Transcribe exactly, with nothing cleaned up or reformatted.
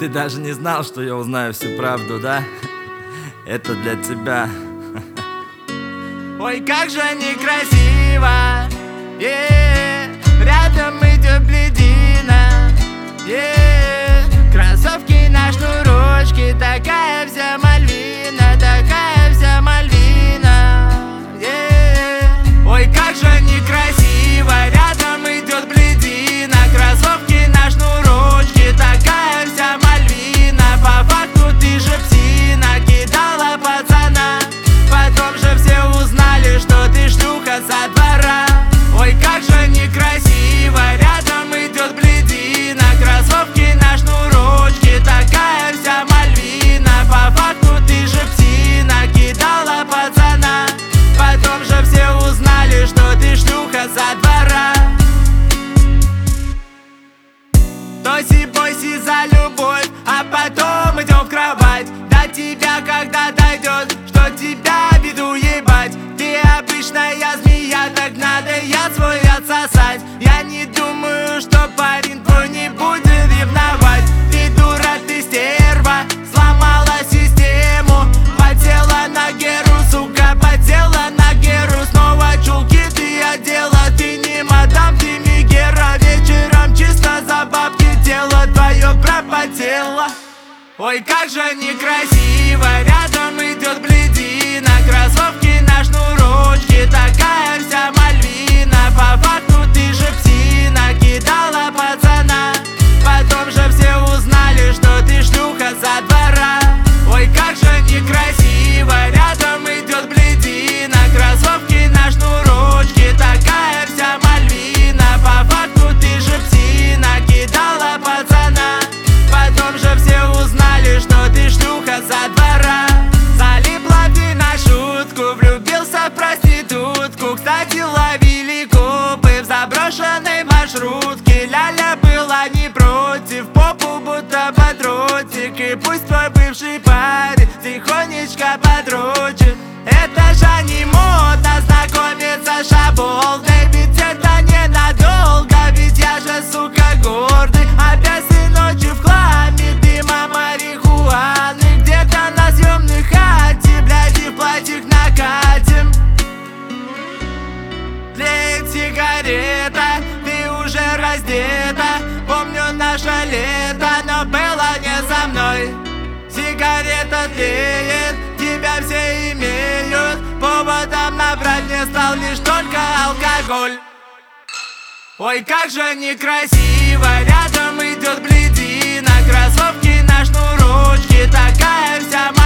Ты даже не знал, что я узнаю всю правду, да? Это для тебя. Ой, как же некрасиво, yeah. Рядом идет бледина, yeah. Кроссовки на шнурочке, такая вся Мальвина, такая вся Мальвина, yeah. Ой, как же некрасиво, рядом идет бледина, кроссовки на шнурочке, такая вся Мальвина. По факту ты же псина, кидала пацана, потом же все узнали, что ты шлюха со двора. Ой, как же некрасиво, рядом идет бледина, кроссовки на шнурочке, такая вся Мальвина. По факту ты же псина, кидала пацана, потом же все узнали, что ты шлюха со двора. Тоси-боси за любовь, а потом идем в кровать. До тебя когда дойдет, что тебя в виду ебать. Ты обычная змея, так надо яд свой отсосать. Я не думаю, что парень твой не будет ревновать. Ты дура, ты стерва, сломала систему. Потела на Геру, сука, потела на Геру. Снова чулки ты одела, ты не мадам, ты Мегера. Вечером чисто за бабки тело твое пропотело. Ой, как же некрасиво, рядом идет бледина, кроссовки на шнурочке, такая вся Мальвина. По факту ты же псина, кидала пацана, потом же все узнали, что ты шлюха со двора. Ой, как же некрасиво, рядом идет бледина, кроссовки на шнурочке, такая вся Мальвина. По факту ты же псина, кидала пацана, потом же все узнали, что ты шлюха со двора. Залипла ты на шутку, влюбился в проститутку. Кстати, ловили копы в заброшенной маршрутке. Ляля была не против, попу будто под дротик. И пусть твой бывший парень тихонечко подрочит. Это же не модно знакомиться с шаболдой, ведь это ненадолго, ведь я же, сука, гордый. Опять ты ночью в хламе, дыма марихуаны, где-то на съемной хате, блядь, и в платьях накатим. Тлеет сигарета, ты уже раздета. Помню наше лето, но было не со мной. Сигарета тлеет, тебя все имеют. Поводом набрать не стал лишь только алкоголь. Ой, как же некрасиво, рядом идет бледина, кроссовки на шнурочке, такая вся